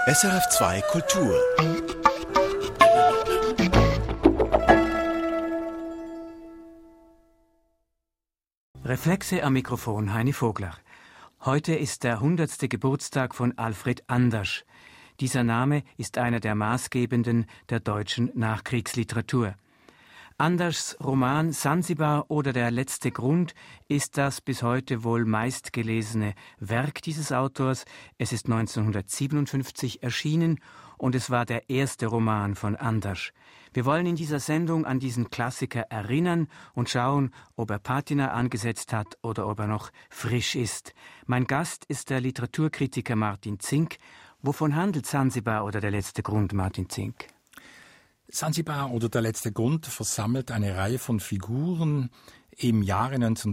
SRF2 Kultur. Reflexe am Mikrofon, Heini Vogler. Heute ist der 100. Geburtstag von Alfred Andersch. Dieser Name ist einer der maßgebenden der deutschen Nachkriegsliteratur. Anderschs Roman Sansibar oder Der letzte Grund ist das bis heute wohl meistgelesene Werk dieses Autors. Es ist 1957 erschienen und es war der erste Roman von Andersch. Wir wollen in dieser Sendung an diesen Klassiker erinnern und schauen, ob er Patina angesetzt hat oder ob er noch frisch ist. Mein Gast ist der Literaturkritiker Martin Zink. Wovon handelt Sansibar oder Der letzte Grund, Martin Zink? Sansibar oder Der letzte Grund versammelt eine Reihe von Figuren im Jahre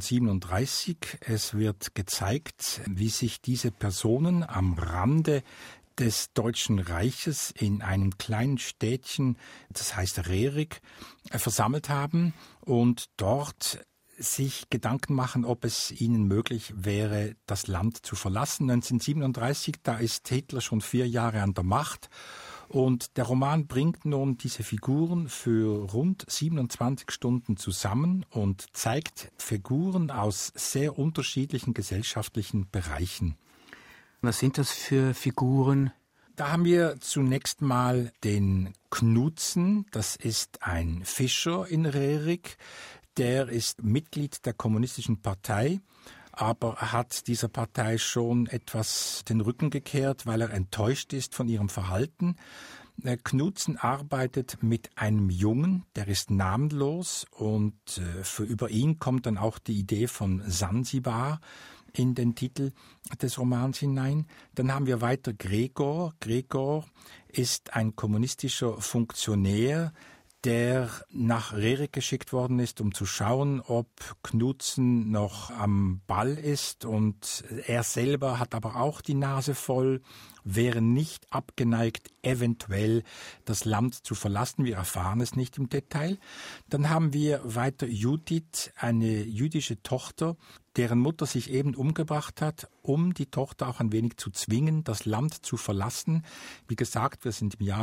1937. Es wird gezeigt, wie sich diese Personen am Rande des Deutschen Reiches in einem kleinen Städtchen, das heißt Rerik, versammelt haben und dort sich Gedanken machen, ob es ihnen möglich wäre, das Land zu verlassen. 1937, da ist Hitler schon 4 Jahre an der Macht. Und der Roman bringt nun diese Figuren für rund 27 Stunden zusammen und zeigt Figuren aus sehr unterschiedlichen gesellschaftlichen Bereichen. Was sind das für Figuren? Da haben wir zunächst mal den Knutzen, das ist ein Fischer in Rerik, der ist Mitglied der Kommunistischen Partei, aber hat dieser Partei schon etwas den Rücken gekehrt, weil er enttäuscht ist von ihrem Verhalten. Knutzen arbeitet mit einem Jungen, der ist namenlos und über ihn kommt dann auch die Idee von Sansibar in den Titel des Romans hinein. Dann haben wir weiter Gregor. Gregor ist ein kommunistischer Funktionär, der nach Rerik geschickt worden ist, um zu schauen, ob Knutzen noch am Ball ist. Und er selber hat aber auch die Nase voll, wäre nicht abgeneigt, eventuell das Land zu verlassen. Wir erfahren es nicht im Detail. Dann haben wir weiter Judith, eine jüdische Tochter, deren Mutter sich eben umgebracht hat, um die Tochter auch ein wenig zu zwingen, das Land zu verlassen. Wie gesagt, wir sind im Jahr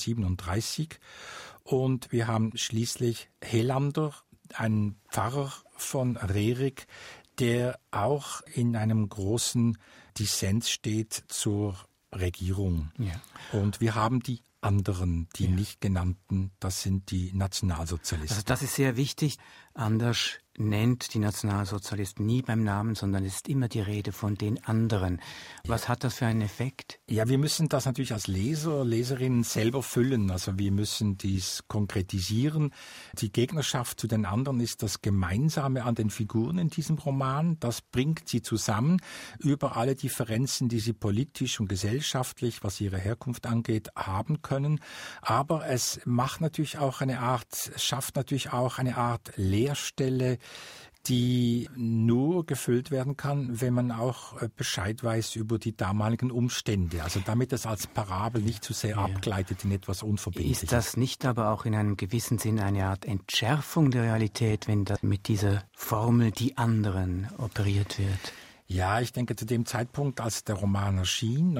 1937. Und wir haben schließlich Helander, einen Pfarrer von Rerik, der auch in einem großen Dissens steht zur Regierung. Ja. Und wir haben die anderen, die nicht genannten, das sind die Nationalsozialisten. Also das ist sehr wichtig. Andersch nennt die Nationalsozialisten nie beim Namen, sondern es ist immer die Rede von den anderen. Was hat das für einen Effekt? Ja, wir müssen das natürlich als Leser, Leserinnen selber füllen. Also wir müssen dies konkretisieren. Die Gegnerschaft zu den anderen ist das Gemeinsame an den Figuren in diesem Roman. Das bringt sie zusammen über alle Differenzen, die sie politisch und gesellschaftlich, was ihre Herkunft angeht, haben können. Aber es macht natürlich auch schafft natürlich auch eine Art Leerstelle, die nur gefüllt werden kann, wenn man auch Bescheid weiß über die damaligen Umstände. Also damit es als Parabel nicht zu sehr abgleitet in etwas Unverbindliches. Ist das nicht aber auch in einem gewissen Sinn eine Art Entschärfung der Realität, wenn da mit dieser Formel die anderen operiert wird? Ja, ich denke, zu dem Zeitpunkt, als der Roman erschien,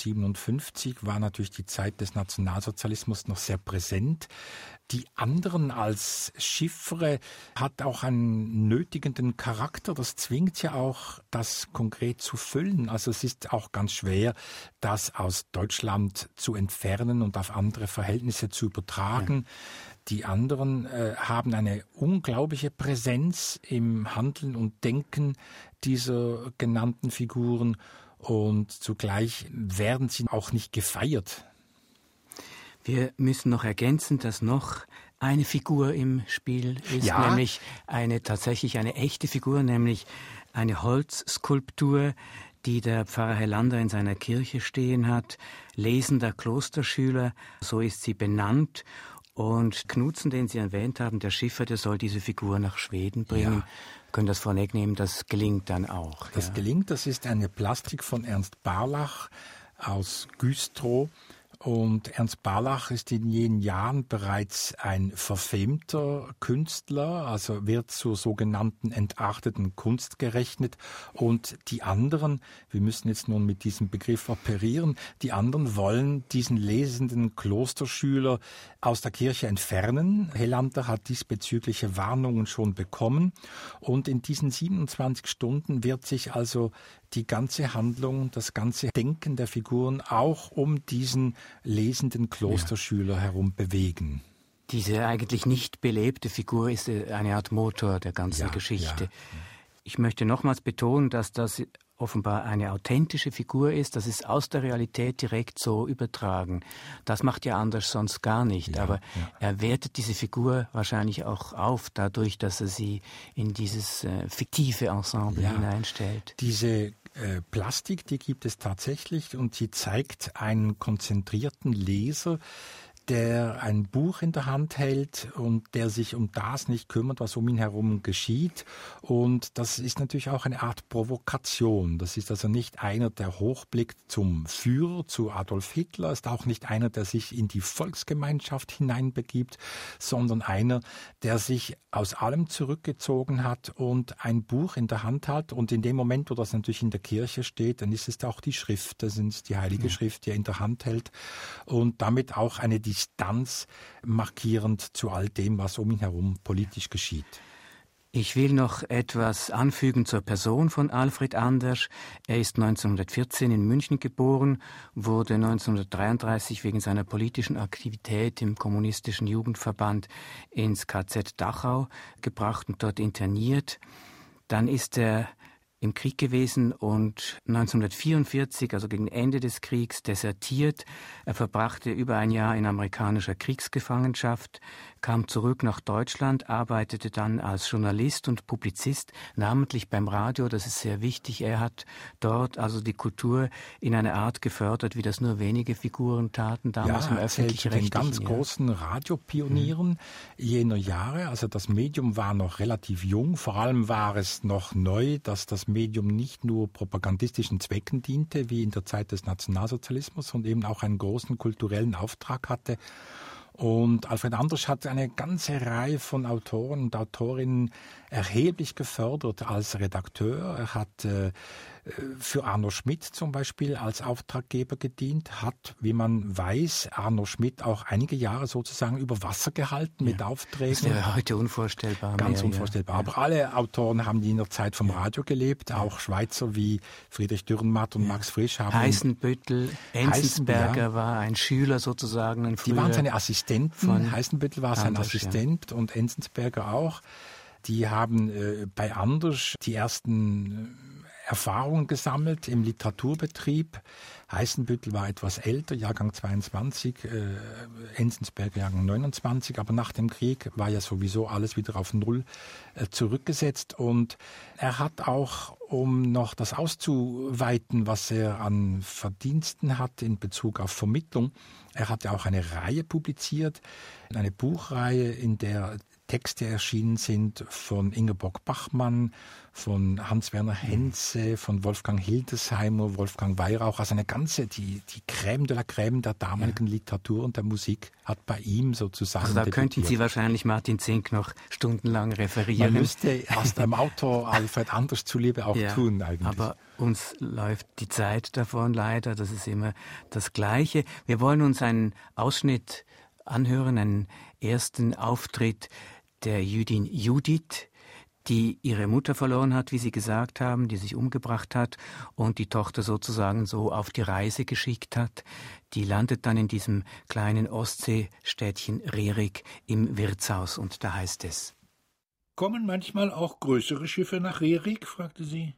1957, war natürlich die Zeit des Nationalsozialismus noch sehr präsent. Die anderen als Chiffre hat auch einen nötigenden Charakter. Das zwingt ja auch, das konkret zu füllen. Also es ist auch ganz schwer, das aus Deutschland zu entfernen und auf andere Verhältnisse zu übertragen. Ja. Die anderen haben eine unglaubliche Präsenz im Handeln und Denken dieser genannten Figuren und zugleich werden sie auch nicht gefeiert. Wir müssen noch ergänzen, dass noch eine Figur im Spiel ist, nämlich tatsächlich eine echte Figur, nämlich eine Holzskulptur, die der Pfarrer Helander in seiner Kirche stehen hat, lesender Klosterschüler, so ist sie benannt. Und Knutzen, den Sie erwähnt haben, der Schiffer, der soll diese Figur nach Schweden bringen. Ja. Wir können das vorwegnehmen, das gelingt dann auch. Das gelingt, das ist eine Plastik von Ernst Barlach aus Güstrow. Und Ernst Barlach ist in jenen Jahren bereits ein verfemter Künstler, also wird zur sogenannten entarteten Kunst gerechnet. Und die anderen, wir müssen jetzt nun mit diesem Begriff operieren, die anderen wollen diesen lesenden Klosterschüler aus der Kirche entfernen. Hellander hat diesbezügliche Warnungen schon bekommen. Und in diesen 27 Stunden wird sich also die ganze Handlung, das ganze Denken der Figuren auch um diesen lesenden Klosterschüler herum bewegen. Diese eigentlich nicht belebte Figur ist eine Art Motor der ganzen Geschichte. Ja. Ich möchte nochmals betonen, dass das offenbar eine authentische Figur ist. Das ist aus der Realität direkt so übertragen. Das macht ja Anders sonst gar nicht. Aber er wertet diese Figur wahrscheinlich auch auf, dadurch, dass er sie in dieses fiktive Ensemble hineinstellt. Diese Plastik, die gibt es tatsächlich und sie zeigt einen konzentrierten Leser, der ein Buch in der Hand hält und der sich um das nicht kümmert, was um ihn herum geschieht. Und das ist natürlich auch eine Art Provokation. Das ist also nicht einer, der hochblickt zum Führer, zu Adolf Hitler, ist auch nicht einer, der sich in die Volksgemeinschaft hineinbegibt, sondern einer, der sich aus allem zurückgezogen hat und ein Buch in der Hand hat. Und in dem Moment, wo das natürlich in der Kirche steht, dann ist es auch die Schrift, das ist die Heilige Schrift, die er in der Hand hält und damit auch eine Distanz markierend zu all dem, was um ihn herum politisch geschieht. Ich will noch etwas anfügen zur Person von Alfred Anders. Er ist 1914 in München geboren, wurde 1933 wegen seiner politischen Aktivität im kommunistischen Jugendverband ins KZ Dachau gebracht und dort interniert. Dann ist er im Krieg gewesen und 1944, also gegen Ende des Kriegs, desertiert. Er verbrachte über ein Jahr in amerikanischer Kriegsgefangenschaft, kam zurück nach Deutschland, arbeitete dann als Journalist und Publizist, namentlich beim Radio, das ist sehr wichtig. Er hat dort also die Kultur in einer Art gefördert, wie das nur wenige Figuren taten, damals im öffentlich-rechtlichen. Den ganz großen Radiopionieren jener Jahre, also das Medium war noch relativ jung, vor allem war es noch neu, dass das Medium nicht nur propagandistischen Zwecken diente, wie in der Zeit des Nationalsozialismus, sondern eben auch einen großen kulturellen Auftrag hatte. Und Alfred Anders hat eine ganze Reihe von Autoren und Autorinnen erheblich gefördert als Redakteur. Er hat für Arno Schmidt zum Beispiel als Auftraggeber gedient, hat, wie man weiß, Arno Schmidt auch einige Jahre sozusagen über Wasser gehalten mit Aufträgen. Das wäre heute unvorstellbar. Ganz unvorstellbar. Aber alle Autoren haben in der Zeit vom Radio gelebt, auch Schweizer wie Friedrich Dürrenmatt und Max Frisch haben. Heißenbüttel, Enzensberger war ein Schüler sozusagen. Die waren seine Assistenten. Heißenbüttel war sein Assistent und Enzensberger auch. Die haben bei Anders die ersten Erfahrungen gesammelt im Literaturbetrieb. Heißenbüttel war etwas älter, Jahrgang 22, Enzensberger Jahrgang 29, aber nach dem Krieg war ja sowieso alles wieder auf Null zurückgesetzt und er hat auch, um noch das auszuweiten, was er an Verdiensten hat in Bezug auf Vermittlung, er hat ja auch eine Reihe publiziert, eine Buchreihe, in der Texte erschienen sind von Ingeborg Bachmann, von Hans-Werner Henze, von Wolfgang Hildesheimer, Wolfgang Weyrauch, also eine ganze, die Crème de la Crème der damaligen Literatur und der Musik hat bei ihm sozusagen Also da könnten Sie wahrscheinlich Martin Zink noch stundenlang referieren. Man müsste aus dem Autor Alfred Anders zuliebe auch tun eigentlich. Aber uns läuft die Zeit davon leider, das ist immer das Gleiche. Wir wollen uns einen Ausschnitt anhören, einen ersten Auftritt der Jüdin Judith, die ihre Mutter verloren hat, wie Sie gesagt haben, die sich umgebracht hat und die Tochter sozusagen so auf die Reise geschickt hat. Die landet dann in diesem kleinen Ostseestädtchen Rerik im Wirtshaus und da heißt es: »Kommen manchmal auch größere Schiffe nach Rerik?« fragte sie.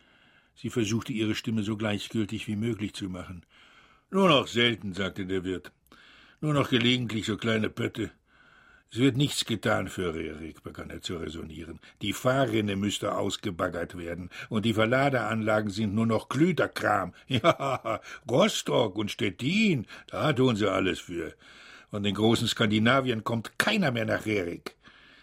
Sie versuchte, ihre Stimme so gleichgültig wie möglich zu machen. »Nur noch selten«, sagte der Wirt. »Nur noch gelegentlich so kleine Pötte. Es wird nichts getan für Rerik«, begann er zu räsonieren. »Die Fahrrinne müsste ausgebaggert werden, und die Verladeanlagen sind nur noch Klüterkram. Ja, Rostock und Stettin, da tun sie alles für. Von den großen Skandinaviern kommt keiner mehr nach Rerik.«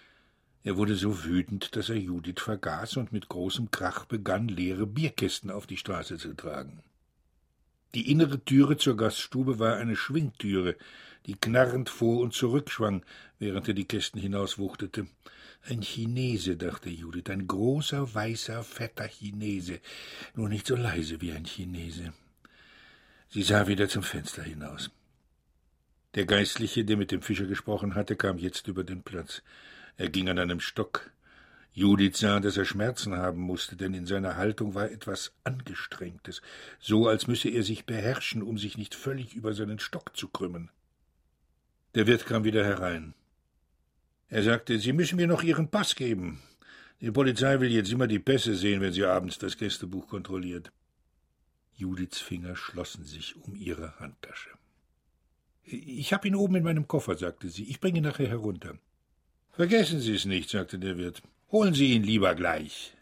Er wurde so wütend, dass er Judith vergaß und mit großem Krach begann, leere Bierkisten auf die Straße zu tragen. Die innere Türe zur Gaststube war eine Schwingtüre, die knarrend vor und zurück schwang, während er die Kästen hinauswuchtete. Ein Chinese, dachte Judith, ein großer, weißer, fetter Chinese, nur nicht so leise wie ein Chinese. Sie sah wieder zum Fenster hinaus. Der Geistliche, der mit dem Fischer gesprochen hatte, kam jetzt über den Platz. Er ging an einem Stock. Judith sah, dass er Schmerzen haben musste, denn in seiner Haltung war etwas Angestrengtes, so als müsse er sich beherrschen, um sich nicht völlig über seinen Stock zu krümmen. Der Wirt kam wieder herein. Er sagte, Sie müssen mir noch Ihren Pass geben. Die Polizei will jetzt immer die Pässe sehen, wenn sie abends das Gästebuch kontrolliert. Judiths Finger schlossen sich um ihre Handtasche. »Ich habe ihn oben in meinem Koffer«, sagte sie. »Ich bringe ihn nachher herunter.« »Vergessen Sie es nicht«, sagte der Wirt. »Holen Sie ihn lieber gleich.«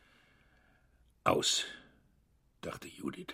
Aus, dachte Judith.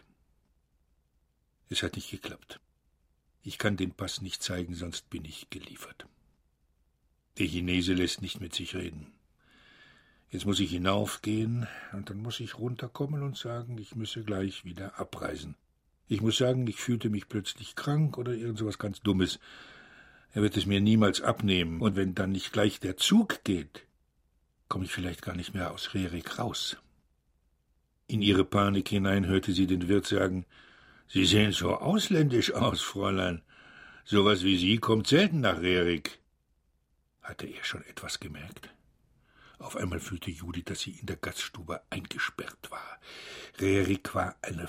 Es hat nicht geklappt. Ich kann den Pass nicht zeigen, sonst bin ich geliefert. Der Chinese lässt nicht mit sich reden. Jetzt muss ich hinaufgehen, und dann muss ich runterkommen und sagen, ich müsse gleich wieder abreisen. Ich muss sagen, ich fühlte mich plötzlich krank oder irgend so was ganz Dummes. Er wird es mir niemals abnehmen, und wenn dann nicht gleich der Zug geht, komme ich vielleicht gar nicht mehr aus Rerik raus. In ihre Panik hinein hörte sie den Wirt sagen, »Sie sehen so ausländisch aus, Fräulein. So was wie Sie kommt selten nach Rerik.« Hatte er schon etwas gemerkt? Auf einmal fühlte Judith, dass sie in der Gaststube eingesperrt war. Rerik war eine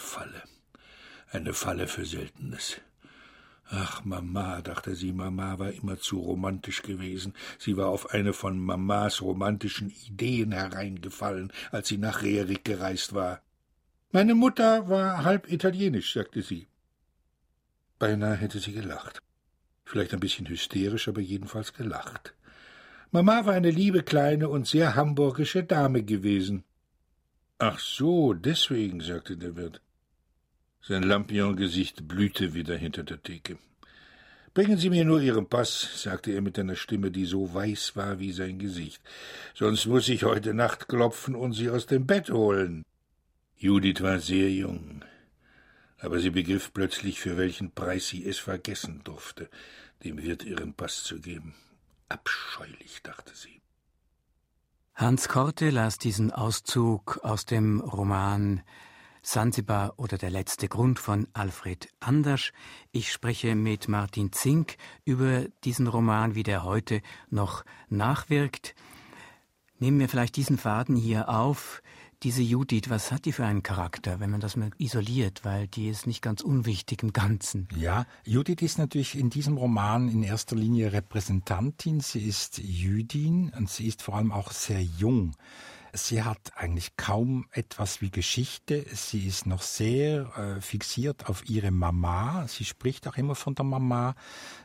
Falle für Seltenes. Ach, Mama, dachte sie, Mama war immer zu romantisch gewesen. Sie war auf eine von Mamas romantischen Ideen hereingefallen, als sie nach Rerik gereist war. »Meine Mutter war halb italienisch«, sagte sie. Beinahe hätte sie gelacht. Vielleicht ein bisschen hysterisch, aber jedenfalls gelacht. Mama war eine liebe kleine und sehr hamburgische Dame gewesen. »Ach so, deswegen«, sagte der Wirt. Sein Lampion-Gesicht blühte wieder hinter der Theke. »Bringen Sie mir nur Ihren Pass«, sagte er mit einer Stimme, die so weiß war wie sein Gesicht. »Sonst muss ich heute Nacht klopfen und Sie aus dem Bett holen.« Judith war sehr jung, aber sie begriff plötzlich, für welchen Preis sie es vergessen durfte, dem Wirt ihren Pass zu geben. Abscheulich, dachte sie. Hans Korte las diesen Auszug aus dem Roman Sansibar oder der letzte Grund von Alfred Andersch. Ich spreche mit Martin Zink über diesen Roman, wie der heute noch nachwirkt. Nehmen wir vielleicht diesen Faden hier auf. Diese Judith, was hat die für einen Charakter, wenn man das mal isoliert, weil die ist nicht ganz unwichtig im Ganzen. Ja, Judith ist natürlich in diesem Roman in erster Linie Repräsentantin. Sie ist Jüdin und sie ist vor allem auch sehr jung. Sie hat eigentlich kaum etwas wie Geschichte. Sie ist noch sehr fixiert auf ihre Mama. Sie spricht auch immer von der Mama,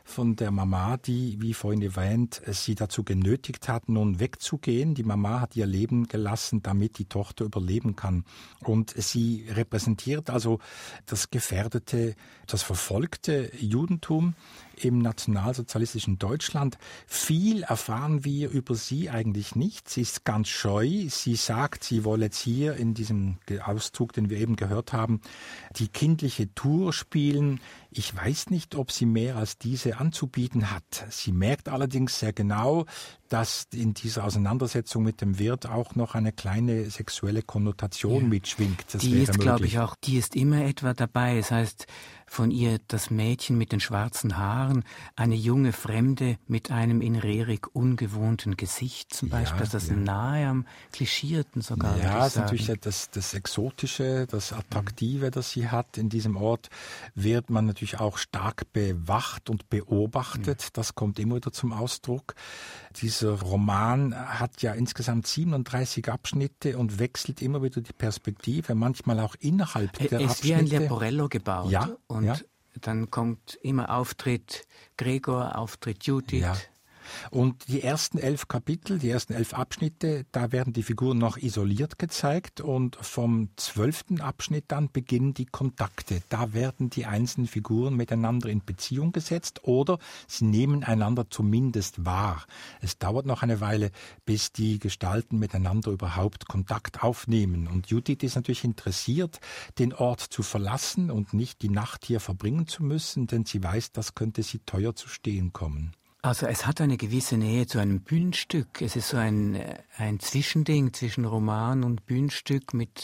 die, wie vorhin erwähnt, sie dazu genötigt hat, nun wegzugehen. Die Mama hat ihr Leben gelassen, damit die Tochter überleben kann. Und sie repräsentiert also das gefährdete, das verfolgte Judentum im nationalsozialistischen Deutschland. Viel erfahren wir über sie eigentlich nicht. Sie ist ganz scheu. Sie sagt, sie wolle jetzt hier in diesem Auszug, den wir eben gehört haben, die kindliche Tour spielen. Ich weiß nicht, ob sie mehr als diese anzubieten hat. Sie merkt allerdings sehr genau, dass in dieser Auseinandersetzung mit dem Wirt auch noch eine kleine sexuelle Konnotation mitschwingt. Das die ist, glaube ich, auch, die ist immer etwa dabei. Das heißt, von ihr das Mädchen mit den schwarzen Haaren, eine junge Fremde mit einem in Rerik ungewohnten Gesicht zum Beispiel, das nahe am Klischierten sogar. Ja, das ist natürlich das Exotische, das Attraktive, das sie hat. In diesem Ort wird man natürlich auch stark bewacht und beobachtet. Das kommt immer wieder zum Ausdruck. Dieser Roman hat ja insgesamt 37 Abschnitte und wechselt immer wieder die Perspektive, manchmal auch innerhalb der Abschnitte. Es ist wie ein Leporello gebaut. Ja, und dann kommt immer Auftritt Gregor, Auftritt Judith. Ja. Und die ersten 11 Kapitel, die ersten 11 Abschnitte, da werden die Figuren noch isoliert gezeigt und vom 12. Abschnitt dann beginnen die Kontakte. Da werden die einzelnen Figuren miteinander in Beziehung gesetzt oder sie nehmen einander zumindest wahr. Es dauert noch eine Weile, bis die Gestalten miteinander überhaupt Kontakt aufnehmen. Und Judith ist natürlich interessiert, den Ort zu verlassen und nicht die Nacht hier verbringen zu müssen, denn sie weiß, das könnte sie teuer zu stehen kommen. Also es hat eine gewisse Nähe zu einem Bühnenstück. Es ist so ein Zwischending zwischen Roman und Bühnenstück mit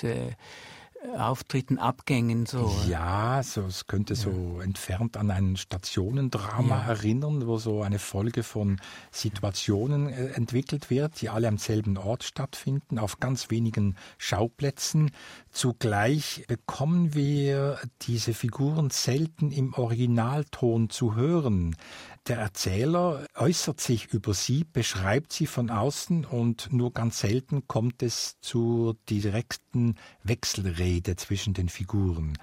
Auftritten, Abgängen so. Ja, es könnte so entfernt an ein Stationendrama erinnern, wo so eine Folge von Situationen entwickelt wird, die alle am selben Ort stattfinden, auf ganz wenigen Schauplätzen. Zugleich bekommen wir diese Figuren selten im Originalton zu hören. Der Erzähler äußert sich über sie, beschreibt sie von außen und nur ganz selten kommt es zur direkten Wechselrede zwischen den Figuren.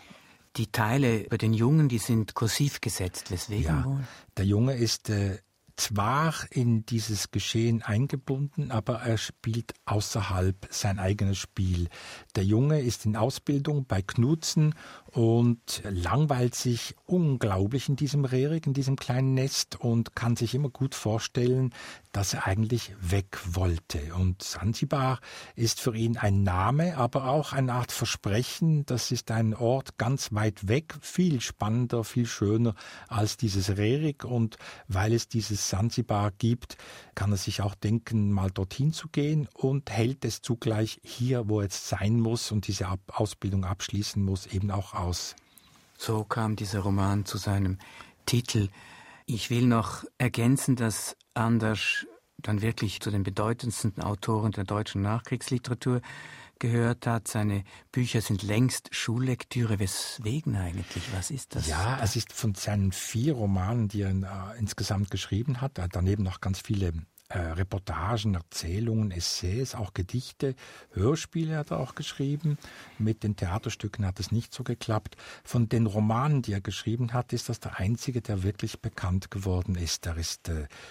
Die Teile bei den Jungen, die sind kursiv gesetzt. Weswegen wohl? Der Junge ist zwar in dieses Geschehen eingebunden, aber er spielt außerhalb sein eigenes Spiel. Der Junge ist in Ausbildung bei Knutzen und langweilt sich unglaublich in diesem Rerik, in diesem kleinen Nest und kann sich immer gut vorstellen, dass er eigentlich weg wollte. Und Sansibar ist für ihn ein Name, aber auch eine Art Versprechen. Das ist ein Ort ganz weit weg, viel spannender, viel schöner als dieses Rerik. Und weil es dieses Sansibar gibt, kann er sich auch denken, mal dorthin zu gehen und hält es zugleich hier, wo er jetzt sein muss und diese Ausbildung abschließen muss, eben auch aus. So kam dieser Roman zu seinem Titel. Ich will noch ergänzen, dass Andersch dann wirklich zu den bedeutendsten Autoren der deutschen Nachkriegsliteratur gehört hat. Seine Bücher sind längst Schullektüre. Weswegen eigentlich? Was ist das? Ja, es ist von seinen 4 Romanen, die er insgesamt geschrieben hat, daneben noch ganz viele Reportagen, Erzählungen, Essays, auch Gedichte, Hörspiele hat er auch geschrieben. Mit den Theaterstücken hat es nicht so geklappt. Von den Romanen, die er geschrieben hat, ist das der einzige, der wirklich bekannt geworden ist. Er ist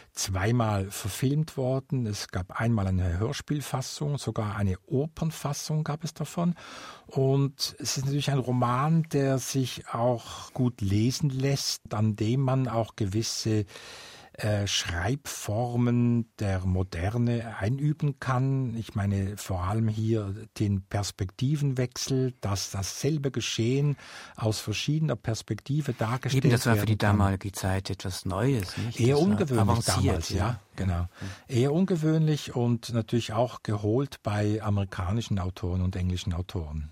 2-mal verfilmt worden. Es gab einmal eine Hörspielfassung, sogar eine Opernfassung gab es davon. Und es ist natürlich ein Roman, der sich auch gut lesen lässt, an dem man auch gewisse Schreibformen der Moderne einüben kann. Ich meine vor allem hier den Perspektivenwechsel, dass dasselbe Geschehen aus verschiedener Perspektive dargestellt wird. Eben, das war für die damalige Zeit etwas Neues, nicht? Eher das ungewöhnlich damals, ja, genau. Eher ungewöhnlich und natürlich auch geholt bei amerikanischen Autoren und englischen Autoren.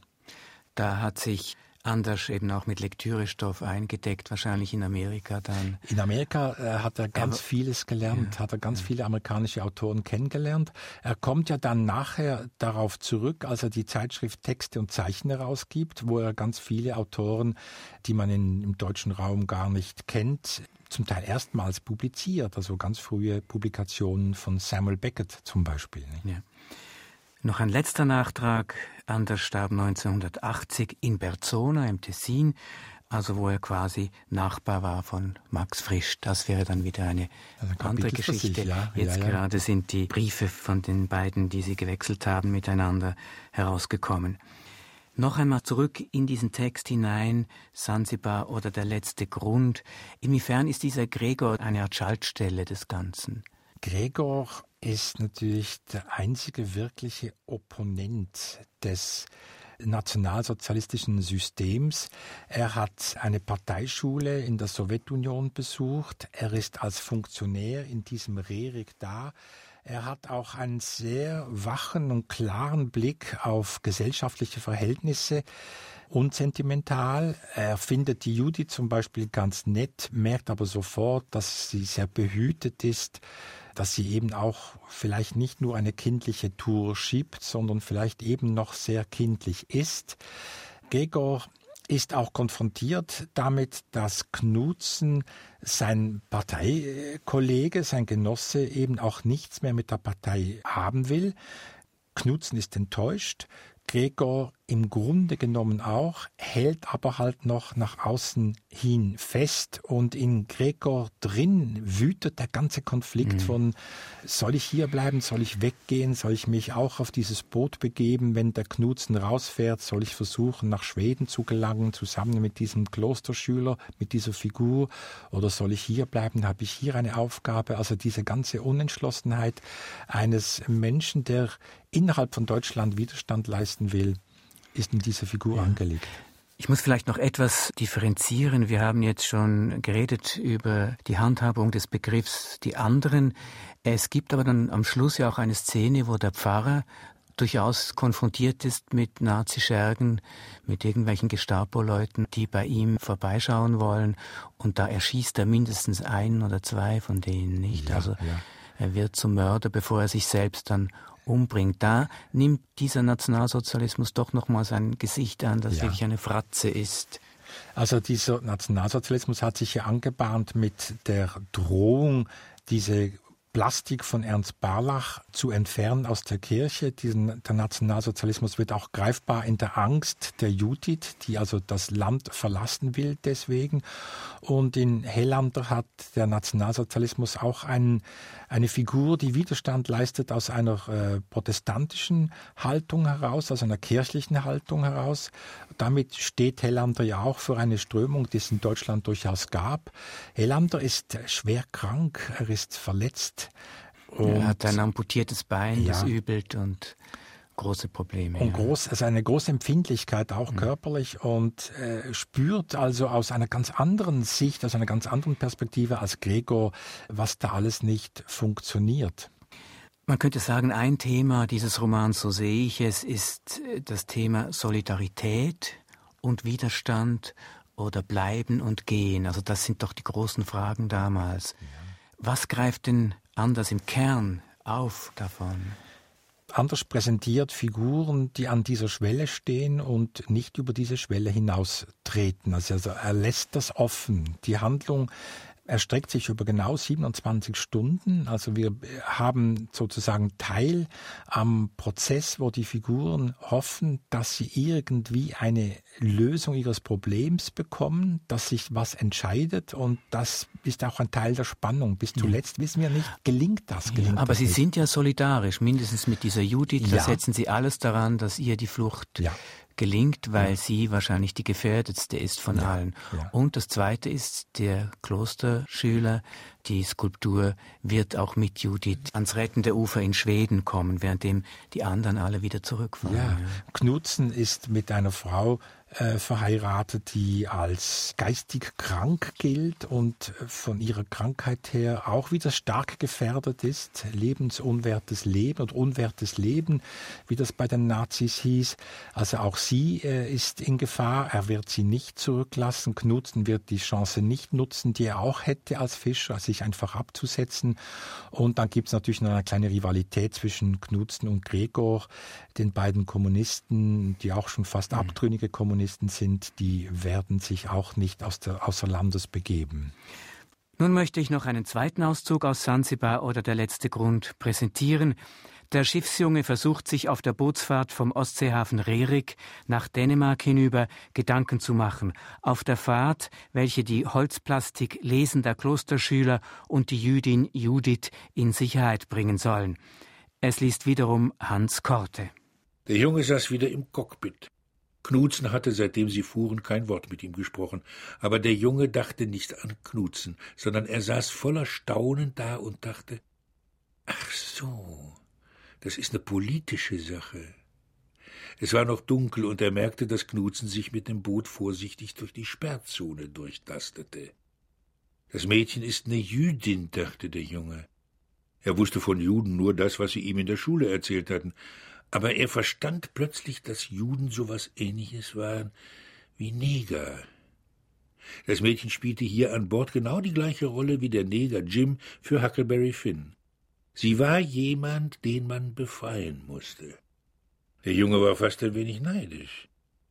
Da hat sich Andersch eben auch mit Lektürestoff eingedeckt, wahrscheinlich in Amerika dann. In Amerika hat er ganz vieles gelernt, hat er ganz viele amerikanische Autoren kennengelernt. Er kommt ja dann nachher darauf zurück, als er die Zeitschrift Texte und Zeichen herausgibt, wo er ganz viele Autoren, die man im deutschen Raum gar nicht kennt, zum Teil erstmals publiziert, also ganz frühe Publikationen von Samuel Beckett zum Beispiel. Ja. Noch ein letzter Nachtrag. Andersch starb 1980 in Berzona im Tessin, also wo er quasi Nachbar war von Max Frisch. Das wäre dann wieder eine andere Geschichte. Sich, ja. Jetzt ja. gerade sind die Briefe von den beiden, die sie gewechselt haben, miteinander herausgekommen. Noch einmal zurück in diesen Text hinein, Sansibar oder der letzte Grund. Inwiefern ist dieser Gregor eine Art Schaltstelle des Ganzen? Gregor ist natürlich der einzige wirkliche Opponent des nationalsozialistischen Systems. Er hat eine Parteischule in der Sowjetunion besucht. Er ist als Funktionär in diesem Rerik da. Er hat auch einen sehr wachen und klaren Blick auf gesellschaftliche Verhältnisse. Unsentimental. Er findet die Judith zum Beispiel ganz nett, merkt aber sofort, dass sie sehr behütet ist, dass sie eben auch vielleicht nicht nur eine kindliche Tour schiebt, sondern vielleicht eben noch sehr kindlich ist. Gregor ist auch konfrontiert damit, dass Knutzen, sein Parteikollege, sein Genosse, eben auch nichts mehr mit der Partei haben will. Knutzen ist enttäuscht. Gregor im Grunde genommen auch, hält aber halt noch nach außen hin fest. Und in Gregor drin wütet der ganze Konflikt von, soll ich hier bleiben, soll ich weggehen, soll ich mich auch auf dieses Boot begeben, wenn der Knutzen rausfährt, soll ich versuchen, nach Schweden zu gelangen, zusammen mit diesem Klosterschüler, mit dieser Figur, oder soll ich hier bleiben, habe ich hier eine Aufgabe? Also diese ganze Unentschlossenheit eines Menschen, der innerhalb von Deutschland Widerstand leisten will, ist in diese Figur angelegt. Ich muss vielleicht noch etwas differenzieren. Wir haben jetzt schon geredet über die Handhabung des Begriffs die anderen. Es gibt aber dann am Schluss ja auch eine Szene, wo der Pfarrer durchaus konfrontiert ist mit Nazischergen, mit irgendwelchen Gestapo-Leuten, die bei ihm vorbeischauen wollen. Und da erschießt er mindestens einen oder zwei von denen, nicht? Er wird zum Mörder, bevor er sich selbst dann umbringt. Da nimmt dieser Nationalsozialismus doch nochmal sein Gesicht an, das wirklich eine Fratze ist. Also dieser Nationalsozialismus hat sich ja angebahnt mit der Drohung, diese Plastik von Ernst Barlach zu entfernen aus der Kirche. Der Nationalsozialismus wird auch greifbar in der Angst der Judith, die also das Land verlassen will deswegen. Und in Hellander hat der Nationalsozialismus auch eine Figur, die Widerstand leistet aus einer protestantischen Haltung heraus, aus einer kirchlichen Haltung heraus. Damit steht Hellander ja auch für eine Strömung, die es in Deutschland durchaus gab. Hellander ist schwer krank, er ist verletzt. Er hat ein amputiertes Bein, das übelt und große Probleme. Und also eine große Empfindlichkeit, auch körperlich, und spürt also aus einer ganz anderen Sicht, aus einer ganz anderen Perspektive als Gregor, was da alles nicht funktioniert. Man könnte sagen, ein Thema dieses Romans, so sehe ich es, ist das Thema Solidarität und Widerstand oder Bleiben und Gehen. Also das sind doch die großen Fragen damals. Ja. Was greift denn anders im Kern auf davon? Anders präsentiert Figuren, die an dieser Schwelle stehen und nicht über diese Schwelle hinaus treten. Also er lässt das offen. Die Handlung erstreckt sich über genau 27 Stunden. Also wir haben sozusagen Teil am Prozess, wo die Figuren hoffen, dass sie irgendwie eine Lösung ihres Problems bekommen, dass sich was entscheidet, und das ist auch ein Teil der Spannung. Bis zuletzt wissen wir nicht, gelingt das? Aber Sie sind ja solidarisch, mindestens mit dieser Judith. Da setzen Sie alles daran, dass ihr die Flucht gelingt, weil sie wahrscheinlich die gefährdetste ist von allen. Ja. Und das Zweite ist, der Klosterschüler, die Skulptur wird auch mit Judith ans rettende Ufer in Schweden kommen, währenddem die anderen alle wieder zurückfahren. Ja. Knutzen ist mit einer Frau verheiratet, die als geistig krank gilt und von ihrer Krankheit her auch wieder stark gefährdet ist. Lebensunwertes Leben und unwertes Leben, wie das bei den Nazis hieß. Also auch sie ist in Gefahr. Er wird sie nicht zurücklassen. Knutzen wird die Chance nicht nutzen, die er auch hätte als Fischer, sich einfach abzusetzen. Und dann gibt es natürlich noch eine kleine Rivalität zwischen Knutzen und Gregor, den beiden Kommunisten, die auch schon fast abtrünnige Kommunisten sind, die werden sich auch nicht außer Landes begeben. Nun möchte ich noch einen zweiten Auszug aus Sansibar oder Der letzte Grund präsentieren. Der Schiffsjunge versucht sich auf der Bootsfahrt vom Ostseehafen Rerik nach Dänemark hinüber Gedanken zu machen. Auf der Fahrt, welche die Holzplastik lesender Klosterschüler und die Jüdin Judith in Sicherheit bringen sollen. Es liest wiederum Hans Korte. Der Junge saß wieder im Cockpit. Knutzen hatte, seitdem sie fuhren, kein Wort mit ihm gesprochen. Aber der Junge dachte nicht an Knutzen, sondern er saß voller Staunen da und dachte, ach so, das ist eine politische Sache. Es war noch dunkel und er merkte, dass Knutzen sich mit dem Boot vorsichtig durch die Sperrzone durchtastete. Das Mädchen ist eine Jüdin, dachte der Junge. Er wusste von Juden nur das, was sie ihm in der Schule erzählt hatten. Aber er verstand plötzlich, dass Juden so was Ähnliches waren wie Neger. Das Mädchen spielte hier an Bord genau die gleiche Rolle wie der Neger Jim für Huckleberry Finn. Sie war jemand, den man befreien musste. Der Junge war fast ein wenig neidisch.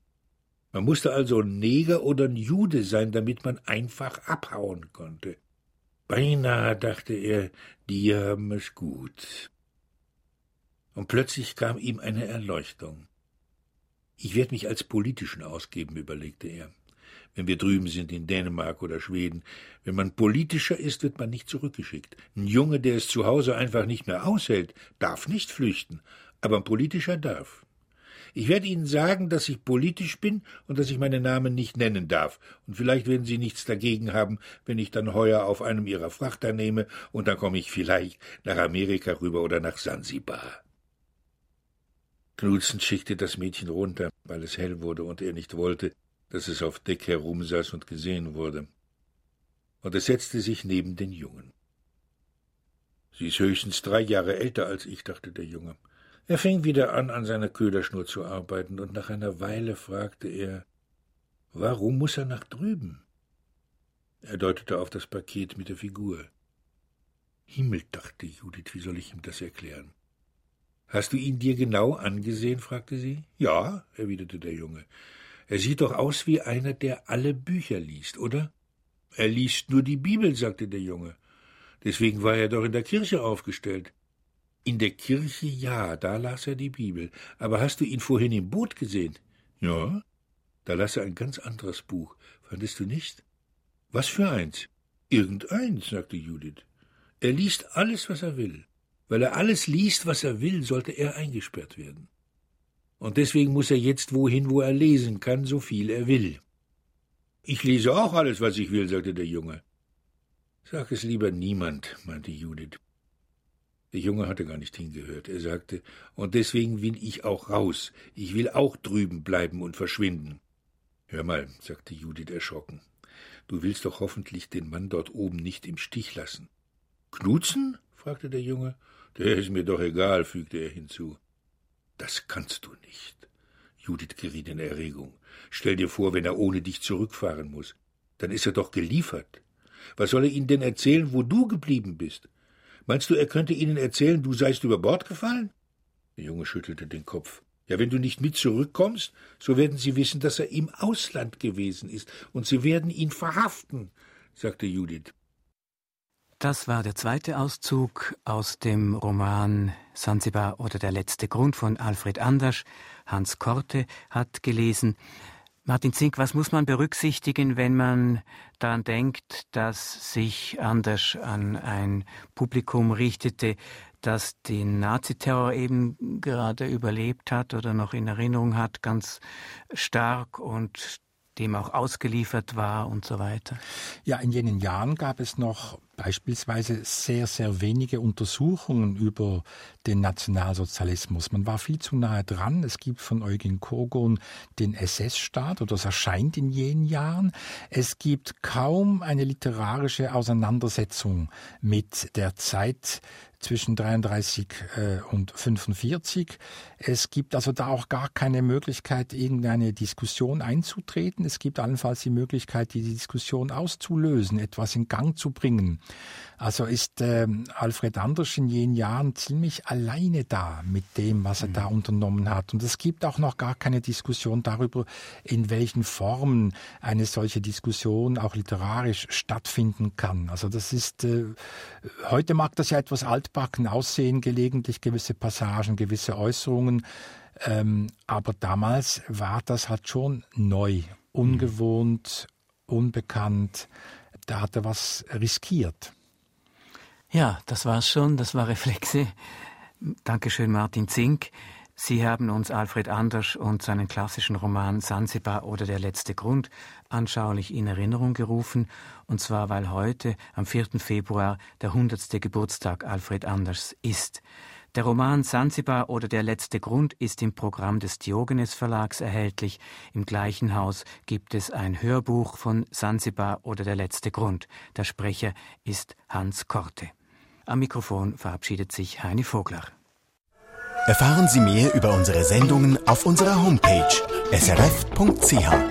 Man musste also ein Neger oder ein Jude sein, damit man einfach abhauen konnte. Beinahe, dachte er, die haben es gut. Und plötzlich kam ihm eine Erleuchtung. Ich werde mich als politischen ausgeben, überlegte er. Wenn wir drüben sind in Dänemark oder Schweden, wenn man politischer ist, wird man nicht zurückgeschickt. Ein Junge, der es zu Hause einfach nicht mehr aushält, darf nicht flüchten, aber ein politischer darf. Ich werde Ihnen sagen, dass ich politisch bin und dass ich meinen Namen nicht nennen darf. Und vielleicht werden Sie nichts dagegen haben, wenn ich dann heuer auf einem Ihrer Frachter nehme und dann komme ich vielleicht nach Amerika rüber oder nach Sansibar. Knudsen schickte das Mädchen runter, weil es hell wurde und er nicht wollte, dass es auf Deck herumsaß und gesehen wurde. Und es setzte sich neben den Jungen. »Sie ist höchstens 3 Jahre älter als ich«, dachte der Junge. Er fing wieder an seiner Köderschnur zu arbeiten, und nach einer Weile fragte er, »Warum muss er nach drüben?« Er deutete auf das Paket mit der Figur. »Himmel«, dachte Judith, »wie soll ich ihm das erklären?« »Hast du ihn dir genau angesehen?« fragte sie. »Ja«, erwiderte der Junge. »Er sieht doch aus wie einer, der alle Bücher liest, oder?« »Er liest nur die Bibel«, sagte der Junge. »Deswegen war er doch in der Kirche aufgestellt.« »In der Kirche, ja, da las er die Bibel. Aber hast du ihn vorhin im Boot gesehen?« »Ja, da las er ein ganz anderes Buch. Fandest du nicht?« »Was für eins?« »Irgendeins«, sagte Judith. »Er liest alles, was er will. Weil er alles liest, was er will, sollte er eingesperrt werden. Und deswegen muss er jetzt wohin, wo er lesen kann, so viel er will.« »Ich lese auch alles, was ich will«, sagte der Junge. »Sag es lieber niemand«, meinte Judith. Der Junge hatte gar nicht hingehört. Er sagte, »Und deswegen will ich auch raus. Ich will auch drüben bleiben und verschwinden.« »Hör mal«, sagte Judith erschrocken, »du willst doch hoffentlich den Mann dort oben nicht im Stich lassen.« »Knudsen?« fragte der Junge. »Der ist mir doch egal«, fügte er hinzu. »Das kannst du nicht.« Judith geriet in Erregung. »Stell dir vor, wenn er ohne dich zurückfahren muss. Dann ist er doch geliefert. Was soll er ihnen denn erzählen, wo du geblieben bist? Meinst du, er könnte ihnen erzählen, du seist über Bord gefallen?« Der Junge schüttelte den Kopf. »Ja, wenn du nicht mit zurückkommst, so werden sie wissen, dass er im Ausland gewesen ist, und sie werden ihn verhaften«, sagte Judith. Das war der zweite Auszug aus dem Roman Sansibar oder der letzte Grund von Alfred Andersch. Hans Korte hat gelesen. Martin Zink, was muss man berücksichtigen, wenn man daran denkt, dass sich Andersch an ein Publikum richtete, das den Naziterror eben gerade überlebt hat oder noch in Erinnerung hat, ganz stark und dem auch ausgeliefert war und so weiter? Ja, in jenen Jahren gab es noch beispielsweise sehr, sehr wenige Untersuchungen über den Nationalsozialismus. Man war viel zu nahe dran. Es gibt von Eugen Kogon den SS-Staat, oder das erscheint in jenen Jahren. Es gibt kaum eine literarische Auseinandersetzung mit der Zeit zwischen 33 und 45. Es gibt also da auch gar keine Möglichkeit, irgendeine Diskussion einzutreten. Es gibt allenfalls die Möglichkeit, die Diskussion auszulösen, etwas in Gang zu bringen. Also ist Alfred Andersch in jenen Jahren ziemlich alleine da mit dem, was er da unternommen hat. Und es gibt auch noch gar keine Diskussion darüber, in welchen Formen eine solche Diskussion auch literarisch stattfinden kann. Also das ist, heute mag das ja etwas altbacken aussehen, gelegentlich gewisse Passagen, gewisse Äußerungen. Aber damals war das halt schon neu, ungewohnt, unbekannt. Da hat er was riskiert. Ja, das war's schon, das war Reflexe. Dankeschön, Martin Zink. Sie haben uns Alfred Andersch und seinen klassischen Roman Sansibar oder der letzte Grund anschaulich in Erinnerung gerufen, und zwar, weil heute, am 4. Februar, der 100. Geburtstag Alfred Anderschs ist. Der Roman Sansibar oder der letzte Grund ist im Programm des Diogenes Verlags erhältlich. Im gleichen Haus gibt es ein Hörbuch von Sansibar oder der letzte Grund. Der Sprecher ist Hans Korte. Am Mikrofon verabschiedet sich Heini Vogler. Erfahren Sie mehr über unsere Sendungen auf unserer Homepage srf.ch.